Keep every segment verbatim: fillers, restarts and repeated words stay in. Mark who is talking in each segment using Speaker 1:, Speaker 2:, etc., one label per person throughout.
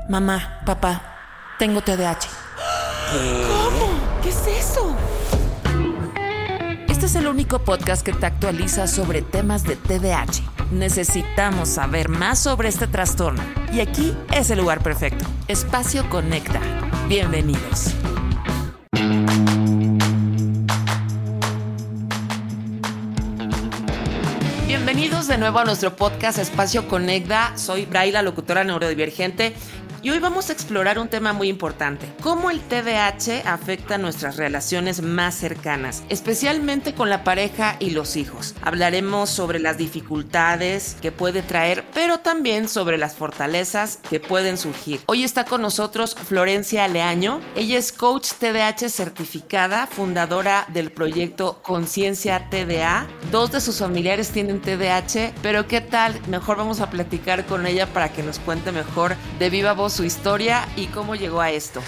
Speaker 1: Mamá, papá, tengo T D A H.
Speaker 2: ¿Cómo? ¿Qué es eso?
Speaker 1: Este es el único podcast que te actualiza sobre temas de T D A H. Necesitamos saber más sobre este trastorno. Y aquí es el lugar perfecto. Espacio Conecta. Bienvenidos. Bienvenidos de nuevo a nuestro podcast Espacio Conecta. Soy Braila, locutora neurodivergente. Y hoy vamos a explorar un tema muy importante: cómo el T D A H afecta nuestras relaciones más cercanas, especialmente con la pareja y los hijos. Hablaremos sobre las dificultades que puede traer, pero también sobre las fortalezas que pueden surgir. Hoy está con nosotros Florencia Leaño. Ella es coach T D A H certificada, fundadora del proyecto Conciencia T D A. Dos de sus familiares tienen T D A H, pero ¿qué tal? Mejor vamos a platicar con ella para que nos cuente mejor de viva voz su historia y cómo llegó a esto.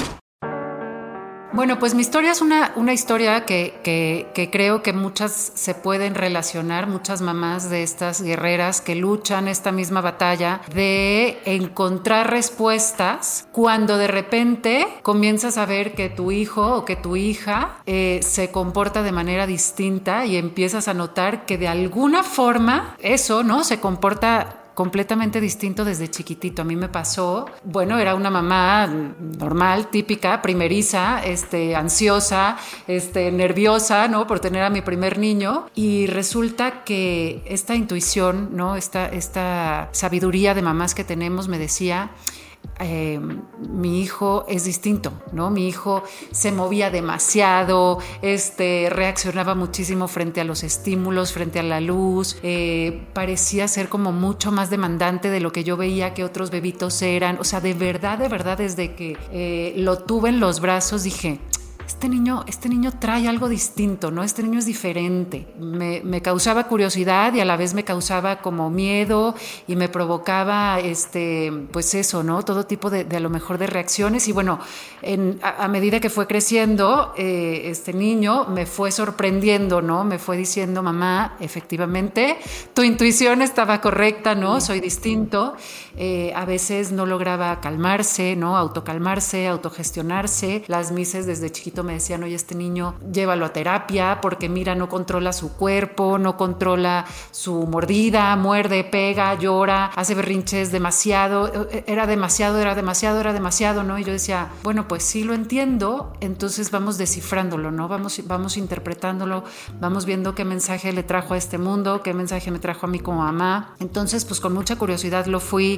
Speaker 3: Bueno, pues mi historia es una, una historia que, que, que creo que muchas se pueden relacionar, muchas mamás de estas guerreras que luchan esta misma batalla de encontrar respuestas cuando de repente comienzas a ver que tu hijo o que tu hija eh, se comporta de manera distinta y empiezas a notar que de alguna forma eso, ¿no?, se comporta completamente distinto desde chiquitito. A mí me pasó, bueno, era una mamá normal, típica, primeriza, este, ansiosa, este, nerviosa, ¿no?, por tener a mi primer niño, y resulta que esta intuición, ¿no?, esta, esta sabiduría de mamás que tenemos me decía: Eh, mi hijo es distinto, ¿no? Mi hijo se movía demasiado, este, reaccionaba muchísimo frente a los estímulos, frente a la luz, eh, parecía ser como mucho más demandante de lo que yo veía que otros bebitos eran. O sea, de verdad, de verdad, desde que eh, lo tuve en los brazos dije: Este niño, este niño trae algo distinto, ¿no? Este niño es diferente. Me, me causaba curiosidad y a la vez me causaba como miedo y me provocaba, este, pues eso, ¿no? Todo tipo de, de a lo mejor de reacciones. Y bueno, en, a, a medida que fue creciendo, eh, este niño me fue sorprendiendo, ¿no? Me fue diciendo: mamá, efectivamente, tu intuición estaba correcta, ¿no? Soy distinto. Eh, a veces no lograba calmarse, ¿no? Autocalmarse, autogestionarse. Las mises desde chiquito me decían: oye, este niño llévalo a terapia porque mira, no controla su cuerpo, no controla su mordida, muerde, pega, llora, hace berrinches demasiado, era demasiado, era demasiado, era demasiado, ¿no? Y yo decía: bueno, pues sí lo entiendo, entonces vamos descifrándolo, ¿no? Vamos, vamos interpretándolo, vamos viendo qué mensaje le trajo a este mundo, qué mensaje me trajo a mí como mamá. Entonces, pues con mucha curiosidad lo fui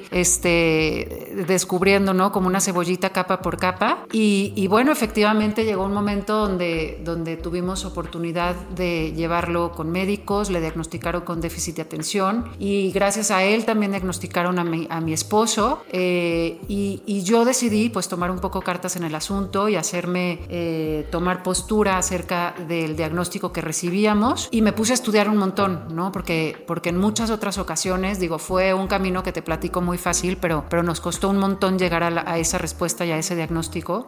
Speaker 3: este, descubriendo, ¿no? Como una cebollita capa por capa. Y, y bueno, efectivamente llegó un momento donde, donde tuvimos oportunidad de llevarlo con médicos, le diagnosticaron con déficit de atención y gracias a él también diagnosticaron a mi, a mi esposo, eh, y, y yo decidí pues tomar un poco cartas en el asunto y hacerme eh, tomar postura acerca del diagnóstico que recibíamos, y me puse a estudiar un montón, ¿no? Porque, porque en muchas otras ocasiones, digo, fue un camino que te platico muy fácil, pero, pero nos costó un montón llegar a, la, a esa respuesta y a ese diagnóstico.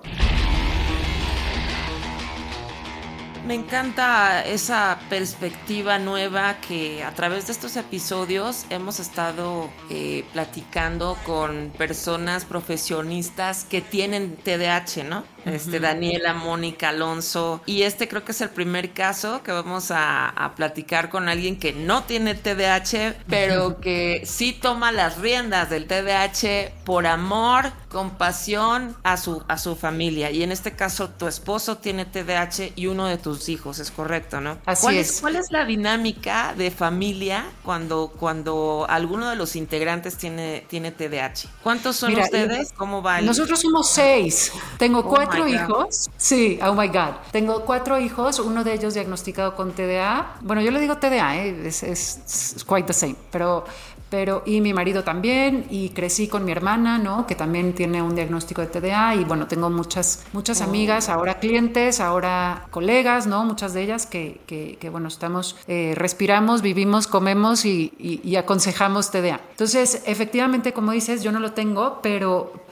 Speaker 1: Me encanta esa perspectiva nueva que a través de estos episodios hemos estado eh, platicando con personas profesionistas que tienen T D A H, ¿no? Uh-huh. Este, Daniela, Mónica, Alonso. Y este creo que es el primer caso que vamos a, a platicar con alguien que no tiene T D A H, pero uh-huh. que sí toma las riendas del T D A H por amor, compasión a su, a su familia. Y en este caso tu esposo tiene T D A H y uno de tus hijos, es correcto, ¿no?
Speaker 3: Así
Speaker 1: ¿Cuál
Speaker 3: es.
Speaker 1: es. ¿Cuál es la dinámica de familia cuando, cuando alguno de los integrantes tiene, tiene T D A H? ¿Cuántos son Mira, ustedes? ¿Cómo va el...
Speaker 3: Nosotros somos seis. Tengo
Speaker 1: oh
Speaker 3: cuatro hijos. Sí, oh my God. Tengo cuatro hijos, uno de ellos diagnosticado con T D A. Bueno, yo le digo T D A, ¿eh? es, es, es quite the same, pero... Pero, y mi marido también, y crecí con mi hermana, ¿no?, que también tiene un diagnóstico de T D A, y bueno, tengo muchas, muchas oh. amigas, ahora clientes, ahora colegas, ¿no?, muchas de ellas que, que, que bueno, estamos, eh, respiramos, vivimos, comemos y, y, y aconsejamos T D A. Entonces, efectivamente, como dices, yo no lo tengo, pero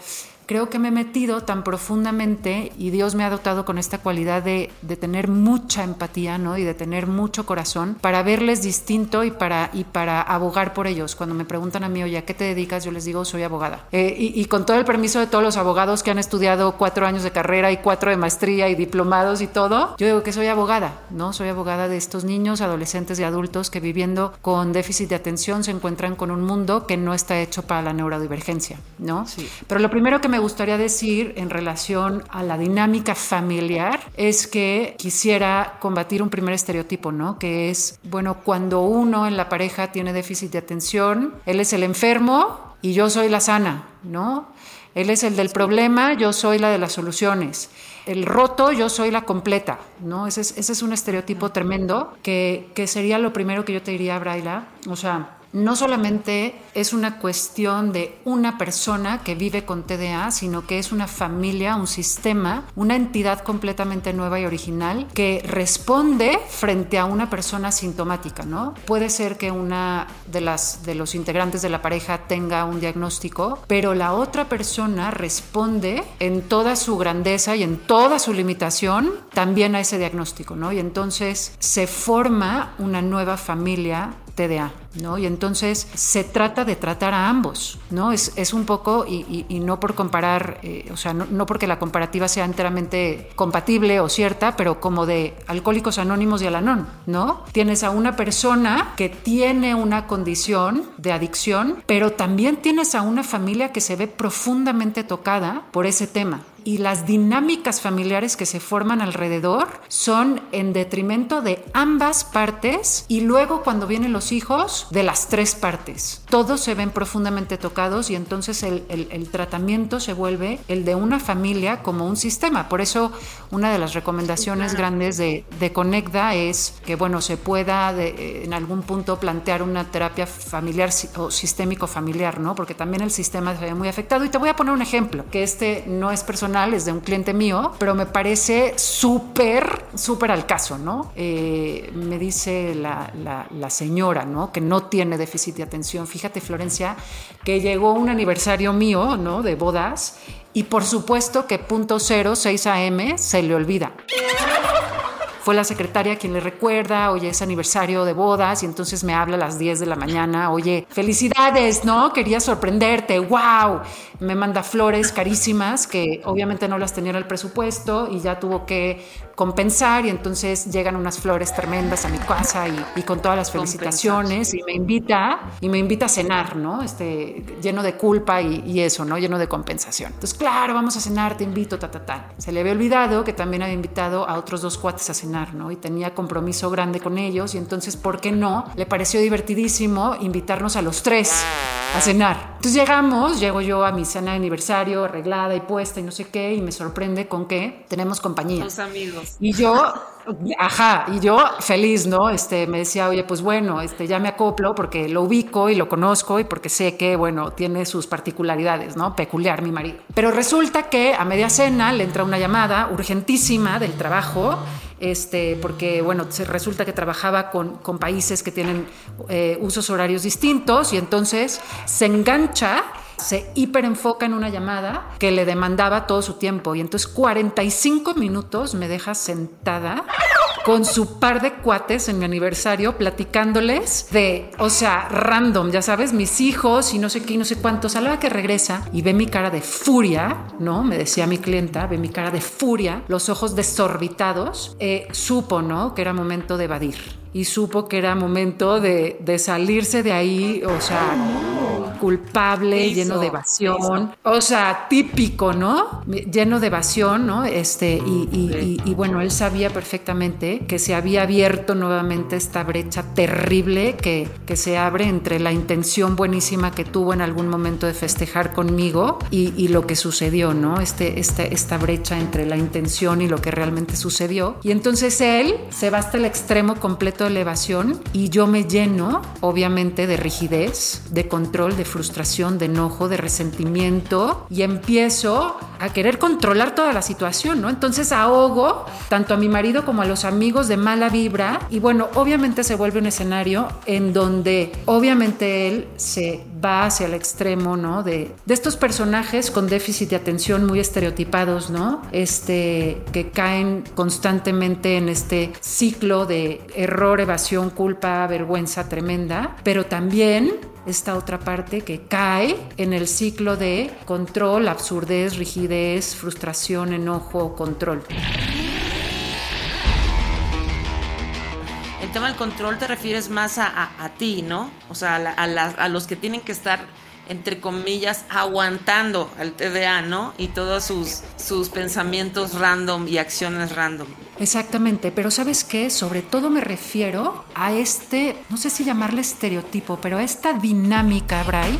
Speaker 3: creo que me he metido tan profundamente y Dios me ha dotado con esta cualidad de, de tener mucha empatía, ¿no? Y de tener mucho corazón para verles distinto y para, y para abogar por ellos. Cuando me preguntan a mí, oye, ¿a qué te dedicas? Yo les digo, soy abogada. Eh, y, y con todo el permiso de todos los abogados que han estudiado cuatro años de carrera y cuatro de maestría y diplomados y todo, yo digo que soy abogada, ¿no? Soy abogada de estos niños, adolescentes y adultos que viviendo con déficit de atención se encuentran con un mundo que no está hecho para la neurodivergencia, ¿no? Sí. Pero lo primero que me gustaría decir en relación a la dinámica familiar es que quisiera combatir un primer estereotipo, ¿no? Que es, bueno, cuando uno en la pareja tiene déficit de atención, él es el enfermo y yo soy la sana, ¿no? Él es el del problema, yo soy la de las soluciones. El roto, yo soy la completa, ¿no? Ese es, ese es un estereotipo tremendo que, que sería lo primero que yo te diría, Braila. O sea, no solamente es una cuestión de una persona que vive con T D A, sino que es una familia, un sistema, una entidad completamente nueva y original que responde frente a una persona sintomática, ¿no? Puede ser que una de las de los integrantes de la pareja tenga un diagnóstico, pero la otra persona responde en toda su grandeza y en toda su limitación también a ese diagnóstico, ¿no? Y entonces se forma una nueva familia T D A, ¿no? Y entonces se trata de tratar a ambos, ¿no? Es, es un poco, y, y, y no por comparar, eh, o sea, no, no porque la comparativa sea enteramente compatible o cierta, pero como de Alcohólicos Anónimos y Al-Anon, ¿no? Tienes a una persona que tiene una condición de adicción, pero también tienes a una familia que se ve profundamente tocada por ese tema. Y las dinámicas familiares que se forman alrededor son en detrimento de ambas partes y luego cuando vienen los hijos de las tres partes. Todos se ven profundamente tocados y entonces el, el, el tratamiento se vuelve el de una familia como un sistema. Por eso una de las recomendaciones sí, claro. grandes de, de Conecda es que bueno, se pueda de, en algún punto plantear una terapia familiar o sistémico familiar, ¿no? Porque también el sistema se ve muy afectado. Y te voy a poner un ejemplo, que este no es personal, es de un cliente mío, pero me parece súper, súper al caso, ¿no? Eh, me dice la, la, la señora, ¿no? Que no tiene déficit de atención. Fíjate, Florencia, que llegó un aniversario mío, ¿no? De bodas, y por supuesto que punto cero seis a eme se le olvida. Fue la secretaria quien le recuerda, oye, es aniversario de bodas, y entonces me habla a las diez de la mañana, oye, felicidades, ¿no? Quería sorprenderte, wow. Me manda flores carísimas que obviamente no las tenía en el presupuesto y ya tuvo que compensar, y entonces llegan unas flores tremendas a mi casa y, y con todas las felicitaciones, y me invita y me invita a cenar, ¿no? Este, lleno de culpa y, y eso, ¿no? Lleno de compensación. Entonces, claro, vamos a cenar, te invito, ta, ta, ta. Se le había olvidado que también había invitado a otros dos cuates a cenar, ¿no? Y tenía compromiso grande con ellos, y entonces, ¿por qué no? Le pareció divertidísimo invitarnos a los tres a cenar. Entonces llegamos, llego yo a mi cena de aniversario arreglada y puesta y no sé qué, y me sorprende con que tenemos compañía.
Speaker 1: Los amigos.
Speaker 3: Y yo, ajá, y yo feliz, ¿no? Este, me decía, oye, pues bueno, este, ya me acoplo porque lo ubico y lo conozco y porque sé que, bueno, tiene sus particularidades, ¿no? Peculiar mi marido. Pero resulta que a media cena le entra una llamada urgentísima del trabajo, este, porque, bueno, se resulta que trabajaba con, con países que tienen eh, usos horarios distintos, y entonces se engancha, se hiperenfoca en una llamada que le demandaba todo su tiempo, y entonces cuarenta y cinco minutos me deja sentada con su par de cuates en mi aniversario platicándoles de, o sea, random, ya sabes, mis hijos y no sé qué y no sé cuántos. A la hora que regresa y ve mi cara de furia, ¿no? Me decía mi clienta, ve mi cara de furia, los ojos desorbitados, eh, supo, ¿no? Que era momento de evadir, y supo que era momento de, de salirse de ahí, o sea, culpable, hizo, lleno de evasión, o sea, típico, ¿no? Lleno de evasión, ¿no? Este, y, y, y, y bueno, él sabía perfectamente que se había abierto nuevamente esta brecha terrible que, que se abre entre la intención buenísima que tuvo en algún momento de festejar conmigo y, y lo que sucedió, ¿no? Este, este, esta brecha entre la intención y lo que realmente sucedió. Y entonces él se va hasta el extremo completo de la evasión, y yo me lleno, obviamente, de rigidez, de control, de frustración, de enojo, de resentimiento y empiezo a querer controlar toda la situación, ¿no? Entonces ahogo tanto a mi marido como a los amigos de mala vibra y bueno, obviamente se vuelve un escenario en donde obviamente él se va hacia el extremo, ¿no? De, de estos personajes con déficit de atención muy estereotipados, ¿no? Este, que caen constantemente en este ciclo de error, evasión, culpa, vergüenza tremenda, pero también esta otra parte que cae en el ciclo de control, absurdez, rigidez, frustración, enojo, control.
Speaker 1: El tema del control te refieres más a, a, a ti, ¿no? O sea, a, la, a, la, a los que tienen que estar, entre comillas, aguantando al T D A, ¿no? Y todos sus, sus pensamientos random y acciones random.
Speaker 3: Exactamente, pero ¿sabes qué? Sobre todo me refiero a este, no sé si llamarle estereotipo, pero a esta dinámica, Bray,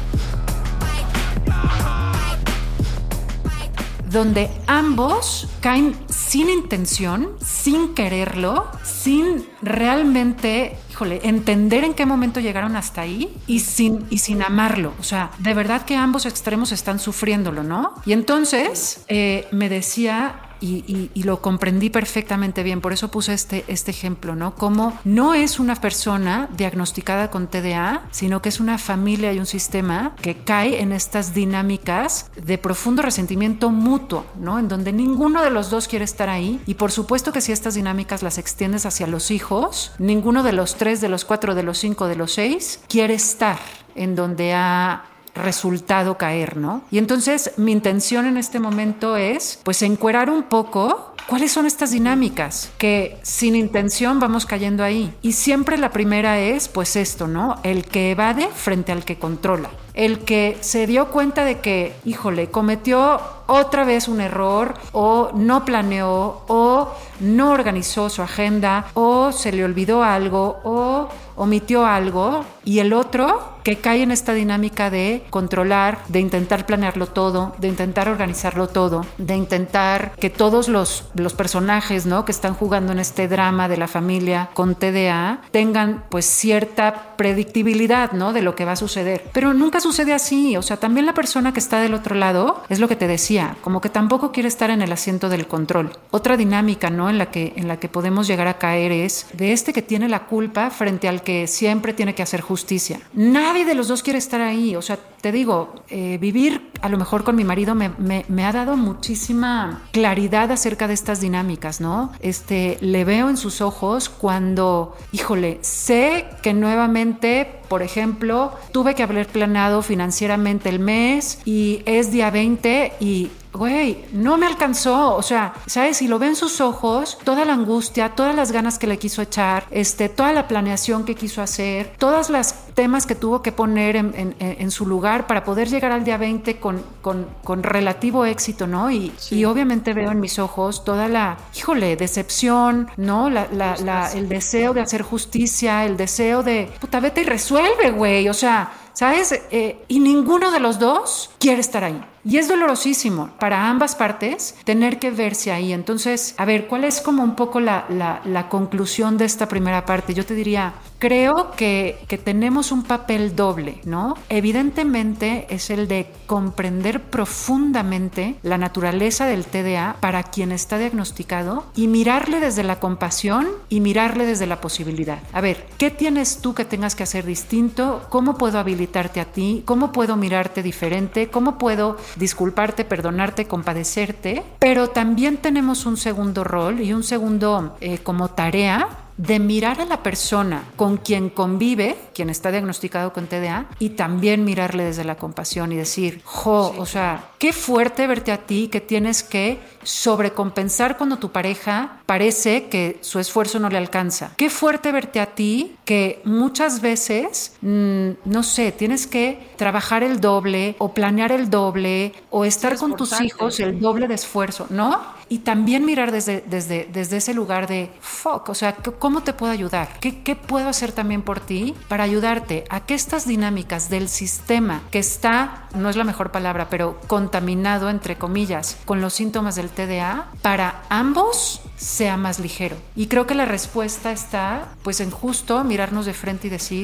Speaker 3: donde ambos caen sin intención, sin quererlo, sin realmente, híjole, entender en qué momento llegaron hasta ahí y sin, y sin amarlo. O sea, de verdad que ambos extremos están sufriéndolo, ¿no? Y entonces eh, me decía... Y, y, y lo comprendí perfectamente bien, por eso puse este, este ejemplo, ¿no? Como no es una persona diagnosticada con T D A, sino que es una familia y un sistema que cae en estas dinámicas de profundo resentimiento mutuo, ¿no? En donde ninguno de los dos quiere estar ahí y por supuesto que si estas dinámicas las extiendes hacia los hijos, ninguno de los tres, de los cuatro, de los cinco, de los seis quiere estar en donde ha resultado caer, ¿no? Y entonces mi intención en este momento es pues encuerar un poco cuáles son estas dinámicas que sin intención vamos cayendo ahí. Y siempre la primera es pues esto, ¿no? El que evade frente al que controla. El que se dio cuenta de que, híjole, cometió otra vez un error o no planeó o no organizó su agenda o se le olvidó algo o omitió algo, y el otro que cae en esta dinámica de controlar, de intentar planearlo todo, de intentar organizarlo todo, de intentar que todos los, los personajes, ¿no?, que están jugando en este drama de la familia con T D A tengan pues cierta predictibilidad, ¿no?, de lo que va a suceder. Pero nunca sucede así. O sea, también la persona que está del otro lado es lo que te decía, como que tampoco quiere estar en el asiento del control. Otra dinámica, ¿no?, en la que, en la que podemos llegar a caer es de este que tiene la culpa frente al que siempre tiene que hacer justicia. Nadie de los dos quiere estar ahí. O sea, te digo, eh, vivir a lo mejor con mi marido me, me, me ha dado muchísima claridad acerca de estas dinámicas, ¿no? Este, le veo en sus ojos cuando, híjole, sé que nuevamente, por ejemplo, tuve que haber planeado financieramente el mes y es día veinte y güey, no me alcanzó. O sea, ¿sabes? Si lo ve en sus ojos, toda la angustia, todas las ganas que le quiso echar, este, toda la planeación que quiso hacer, todas las temas que tuvo que poner en, en, en su lugar para poder llegar al día veinte con, con, con relativo éxito, ¿no? Y, sí. y obviamente veo en mis ojos toda la, híjole, decepción, ¿no? La, la, la, el deseo de hacer justicia, el deseo de, puta, vete y resuelve, güey. O sea, ¿sabes? Eh, y ninguno de los dos quiere estar ahí. Y es dolorosísimo para ambas partes tener que verse ahí. Entonces, a ver, ¿cuál es como un poco la, la, la conclusión de esta primera parte? Yo te diría, creo que, que tenemos un papel doble, ¿no? Evidentemente es el de comprender profundamente la naturaleza del T D A para quien está diagnosticado y mirarle desde la compasión y mirarle desde la posibilidad. A ver, ¿qué tienes tú que tengas que hacer distinto? ¿Cómo puedo habilitarte a ti? ¿Cómo puedo mirarte diferente? ¿Cómo puedo disculparte, perdonarte, compadecerte? Pero también tenemos un segundo rol y un segundo eh, como tarea de mirar a la persona con quien convive, quien está diagnosticado con T D A, y también mirarle desde la compasión y decir, jo, sí. o sea, qué fuerte verte a ti que tienes que sobrecompensar cuando tu pareja parece que su esfuerzo no le alcanza. Qué fuerte verte a ti que muchas veces, mmm, no sé, tienes que trabajar el doble o planear el doble o estar con tus hijos el doble de esfuerzo, ¿no? Y también mirar desde, desde, desde ese lugar de fuck, o sea, ¿cómo te puedo ayudar? ¿Qué, ¿Qué puedo hacer también por ti para ayudarte a que estas dinámicas del sistema que está, no es la mejor palabra, pero contaminado, entre comillas, con los síntomas del T D A, para ambos sea más ligero? Y creo que la respuesta está pues en justo mirarnos de frente y decir,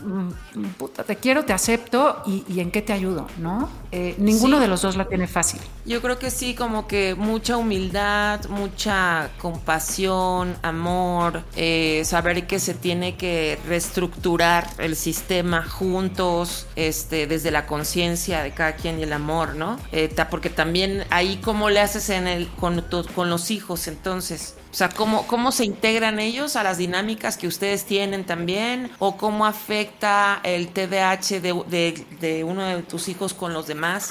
Speaker 3: puta, te quiero, te acepto y, y en qué te ayudo, ¿no? Eh, ninguno
Speaker 1: sí.
Speaker 3: de los dos la tiene fácil.
Speaker 1: Yo creo que sí, como que mucha humildad, mucha compasión, amor, eh, saber que se tiene que reestructurar el sistema juntos, este, desde la conciencia de cada quien y el amor, ¿no? Eh, ta, porque también ahí cómo le haces en el, con, tu, con los hijos, entonces... O sea, ¿cómo, ¿cómo se integran ellos a las dinámicas que ustedes tienen también? ¿O cómo afecta el T D A H de, de, de uno de tus hijos con los demás?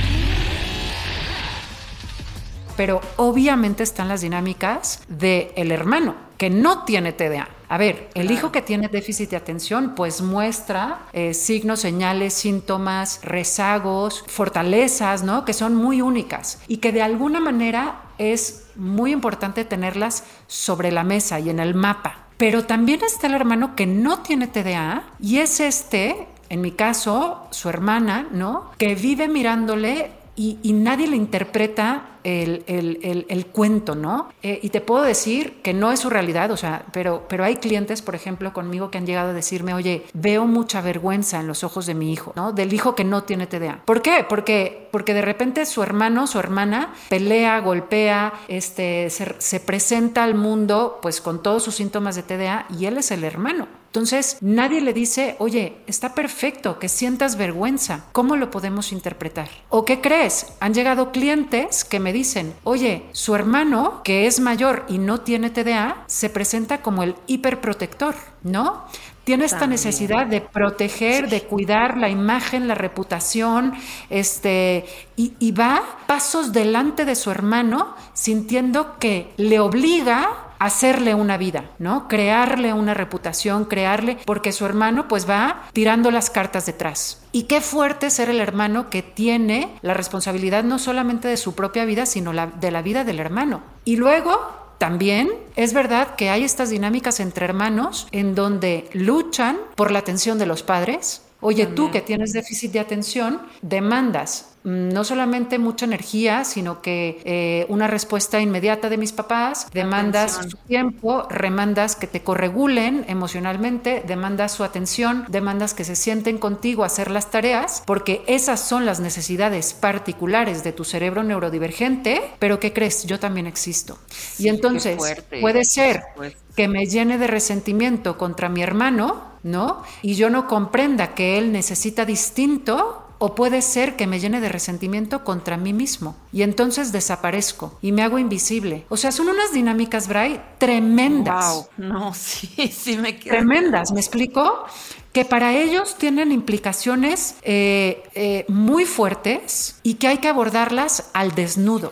Speaker 3: Pero obviamente están las dinámicas del hermano, que no tiene T D A. A ver, el hijo que tiene déficit de atención pues muestra eh, signos, señales, síntomas, rezagos, fortalezas, ¿no? Que son muy únicas y que de alguna manera es muy importante tenerlas sobre la mesa y en el mapa. Pero también está el hermano que no tiene T D A y es este, en mi caso, su hermana, ¿no? Que vive mirándole y, y nadie le interpreta el, el, el, el cuento, ¿no? Eh, y te puedo decir que no es su realidad, o sea, pero, pero hay clientes, por ejemplo, conmigo que han llegado a decirme, oye, veo mucha vergüenza en los ojos de mi hijo, ¿no? Del hijo que no tiene T D A. ¿Por qué? Porque, porque de repente su hermano, su hermana, pelea, golpea, este, se, se presenta al mundo pues con todos sus síntomas de T D A y él es el hermano. Entonces, nadie le dice, oye, está perfecto, que sientas vergüenza. ¿Cómo lo podemos interpretar? ¿O qué crees? Han llegado clientes que me dicen, oye, su hermano, que es mayor y no tiene T D A, se presenta como el hiperprotector, ¿no? Tiene esta También. necesidad de proteger, sí. de cuidar la imagen, la reputación, este, y, y va pasos delante de su hermano, sintiendo que le obliga hacerle una vida, ¿no? Crearle una reputación, crearle, porque su hermano pues va tirando las cartas detrás. Y qué fuerte ser el hermano que tiene la responsabilidad no solamente de su propia vida, sino la, de la vida del hermano. Y luego también es verdad que hay estas dinámicas entre hermanos en donde luchan por la atención de los padres. Oye, También. tú que tienes déficit de atención, demandas no solamente mucha energía, sino que eh, una respuesta inmediata de mis papás, demandas atención. su tiempo, demandas que te corregulen emocionalmente, demandas su atención, demandas que se sienten contigo a hacer las tareas, porque esas son las necesidades particulares de tu cerebro neurodivergente, pero ¿qué crees? Yo también existo. Sí, y entonces puede ser que me llene de resentimiento contra mi hermano, ¿no? Y yo no comprenda que él necesita distinto. O puede ser que me llene de resentimiento contra mí mismo y entonces desaparezco y me hago invisible. O sea, son unas dinámicas, Bray, tremendas.
Speaker 1: Wow, no, sí, sí me quedo.
Speaker 3: Tremendas, ¿me explico? Que para ellos tienen implicaciones eh, eh, muy fuertes y que hay que abordarlas al desnudo.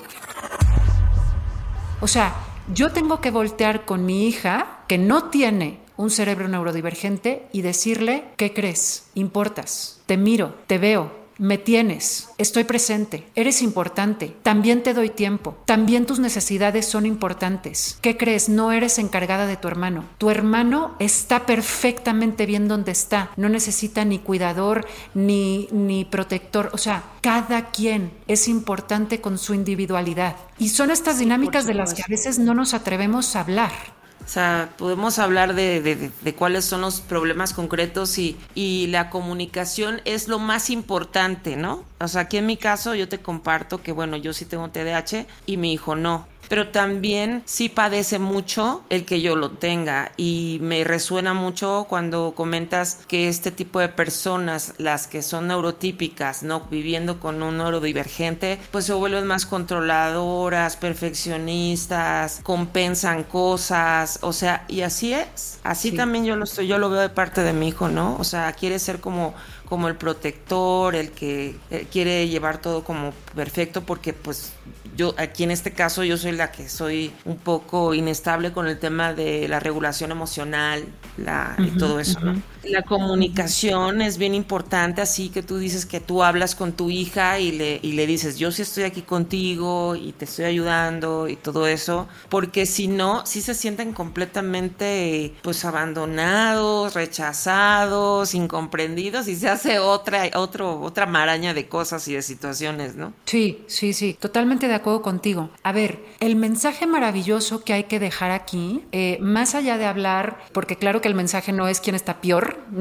Speaker 3: O sea, yo tengo que voltear con mi hija que no tiene un cerebro neurodivergente y decirle, ¿qué crees? Importas, te miro, te veo, me tienes, estoy presente, eres importante, también te doy tiempo, también tus necesidades son importantes. ¿Qué crees? No eres encargada de tu hermano. Tu hermano está perfectamente bien donde está, no necesita ni cuidador ni, ni protector, o sea, cada quien es importante con su individualidad. Y son estas dinámicas de las que a veces no nos atrevemos a hablar.
Speaker 1: O sea, podemos hablar de, de, de cuáles son los problemas concretos y, y la comunicación es lo más importante, ¿no? O sea, aquí en mi caso yo te comparto que, bueno, yo sí tengo T D A H y mi hijo no. Pero también sí padece mucho el que yo lo tenga y me resuena mucho cuando comentas que este tipo de personas, las que son neurotípicas, ¿no? Viviendo con un neurodivergente, pues se vuelven más controladoras, perfeccionistas, compensan cosas, o sea, y así es. Así sí. También yo lo estoy, yo lo veo de parte de mi hijo, ¿no? O sea, quiere ser como como el protector, el que eh, quiere llevar todo como perfecto, porque pues yo aquí en este caso yo soy la que soy un poco inestable con el tema de la regulación emocional la, uh-huh, y todo eso, uh-huh. ¿no? La comunicación uh-huh. es bien importante, así que tú dices que tú hablas con tu hija y le, y le dices, yo sí estoy aquí contigo y te estoy ayudando y todo eso, porque si no, sí se sienten completamente pues abandonados, rechazados, incomprendidos y se hace otra, otro, otra maraña de cosas y de situaciones, ¿no?
Speaker 3: Sí, sí, sí, totalmente de acuerdo contigo. A ver, el mensaje maravilloso que hay que dejar aquí, eh, más allá de hablar, porque claro que el mensaje no es quién está peor, ¿no?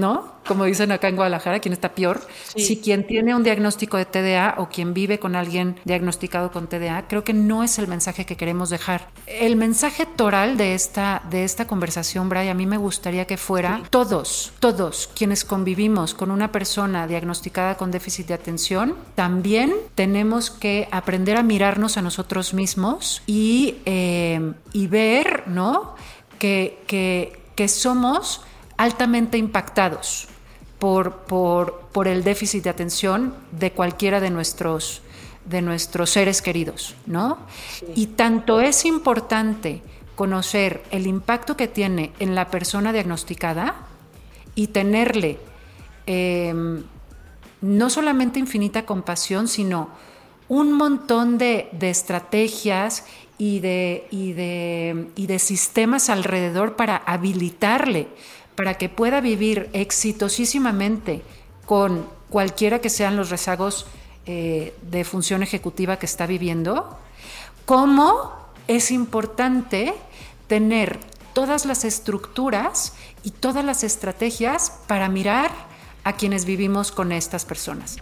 Speaker 3: como dicen acá en Guadalajara, quién está peor. Sí. Si quien tiene un diagnóstico de T D A o quien vive con alguien diagnosticado con T D A, creo que no es el mensaje que queremos dejar. El mensaje toral de esta, de esta conversación, Bray, a mí me gustaría que fuera sí. todos, todos quienes convivimos con una persona diagnosticada con déficit de atención, también tenemos que aprender a mirarnos a nosotros mismos y, eh, y ver, ¿no? que, que, que somos altamente impactados por, por, por el déficit de atención de cualquiera de nuestros, de nuestros seres queridos, ¿no? Sí. Y tanto es importante conocer el impacto que tiene en la persona diagnosticada y tenerle eh, no solamente infinita compasión, sino un montón de, de estrategias y de, y, de, y de sistemas alrededor para habilitarle, para que pueda vivir exitosísimamente con cualquiera que sean los rezagos eh, de función ejecutiva que está viviendo. Cómo es importante tener todas las estructuras y todas las estrategias para mirar a quienes vivimos con estas personas.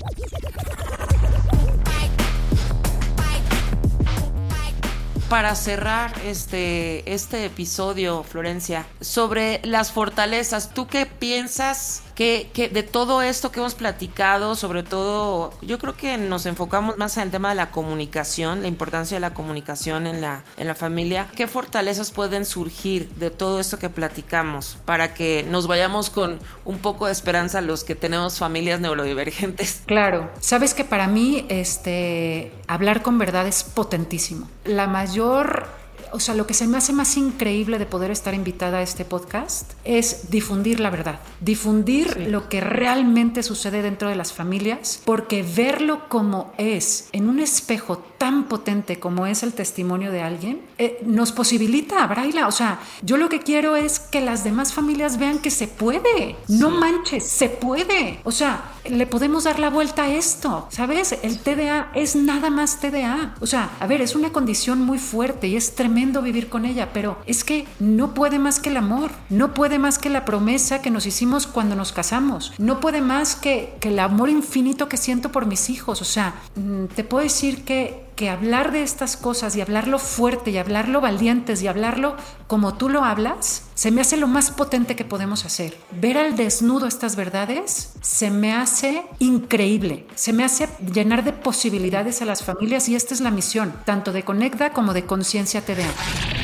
Speaker 1: Para cerrar este, este episodio, Florencia, sobre las fortalezas, ¿tú qué piensas que, que de todo esto que hemos platicado? Sobre todo, yo creo que nos enfocamos más en el tema de la comunicación, la importancia de la comunicación en la, en la familia. ¿Qué fortalezas pueden surgir de todo esto que platicamos para que nos vayamos con un poco de esperanza los que tenemos familias neurodivergentes?
Speaker 3: Claro, sabes que para mí este, hablar con verdad es potentísimo. La mayor O sea, lo que se me hace más increíble de poder estar invitada a este podcast es difundir la verdad, difundir sí. lo que realmente sucede dentro de las familias, porque verlo como es, en un espejo tan potente como es el testimonio de alguien, eh, nos posibilita, Braila. O sea, yo lo que quiero es que las demás familias vean que se puede. Sí. No manches, se puede. O sea, le podemos dar la vuelta a esto, ¿sabes? El T D A es nada más T D A. O sea, a ver, es una condición muy fuerte y es tremendo vivir con ella, pero es que no puede más que el amor, no puede más que la promesa que nos hicimos cuando nos casamos, no puede más que, que el amor infinito que siento por mis hijos. O sea, te puedo decir que que hablar de estas cosas y hablarlo fuerte y hablarlo valientes y hablarlo como tú lo hablas, se me hace lo más potente que podemos hacer. Ver al desnudo estas verdades se me hace increíble, se me hace llenar de posibilidades a las familias, y esta es la misión, tanto de Conecta como de Conciencia T D A.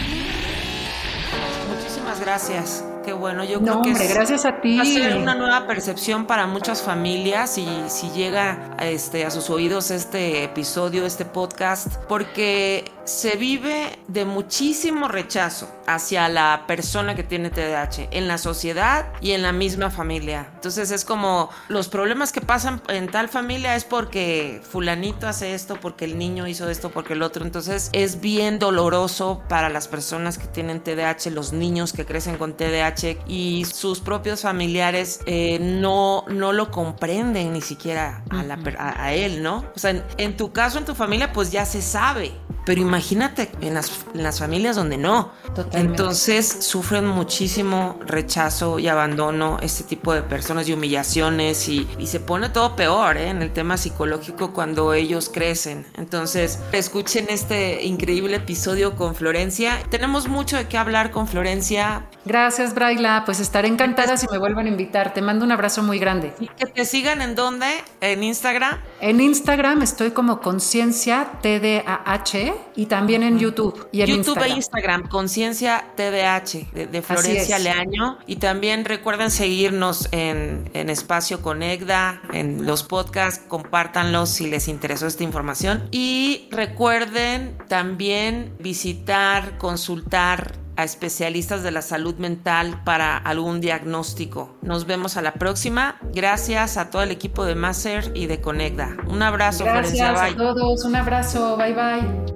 Speaker 1: Muchísimas gracias. Qué bueno, yo
Speaker 3: no,
Speaker 1: creo que
Speaker 3: hombre,
Speaker 1: es,
Speaker 3: gracias a ti.
Speaker 1: va a ser una nueva percepción para muchas familias y si llega a, este, a sus oídos este episodio, este podcast, porque se vive de muchísimo rechazo hacia la persona que tiene T D A H en la sociedad y en la misma familia. Entonces es como los problemas que pasan en tal familia es porque fulanito hace esto, porque el niño hizo esto, porque el otro. Entonces es bien doloroso para las personas que tienen T D A H, los niños que crecen con T D A H y sus propios familiares eh, no, no lo comprenden ni siquiera a, la, a, a él, ¿no? O sea, en, en tu caso, en tu familia, pues ya se sabe. Pero imagínate en las, en las familias donde no. Totalmente. Entonces sufren muchísimo rechazo y abandono este tipo de personas y humillaciones y, y se pone todo peor ¿eh? en el tema psicológico cuando ellos crecen. Entonces escuchen este increíble episodio con Florencia. Tenemos mucho de qué hablar con Florencia.
Speaker 3: Gracias, Braila. Pues estaré encantada si me vuelvan a invitar. Te mando un abrazo muy grande.
Speaker 1: ¿Y que te sigan en dónde? ¿En Instagram?
Speaker 3: En Instagram estoy como Conciencia T D A H y también en YouTube y en
Speaker 1: YouTube
Speaker 3: Instagram.
Speaker 1: e Instagram, Conciencia T D A H de, de Florencia Leaño. Y también recuerden seguirnos en, en Espacio Conecta, en los podcasts, compártanlos si les interesó esta información. Y recuerden también visitar, consultar a especialistas de la salud mental para algún diagnóstico. Nos vemos a la próxima. Gracias a todo el equipo de Maser y de Conecta. Un abrazo,
Speaker 3: Gracias
Speaker 1: Florencia.
Speaker 3: Bye. a todos. Un abrazo. Bye, bye.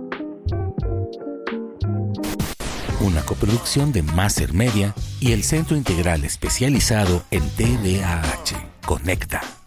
Speaker 4: Una coproducción de Maser Media y el Centro Integral Especializado en T D A H. Conecta.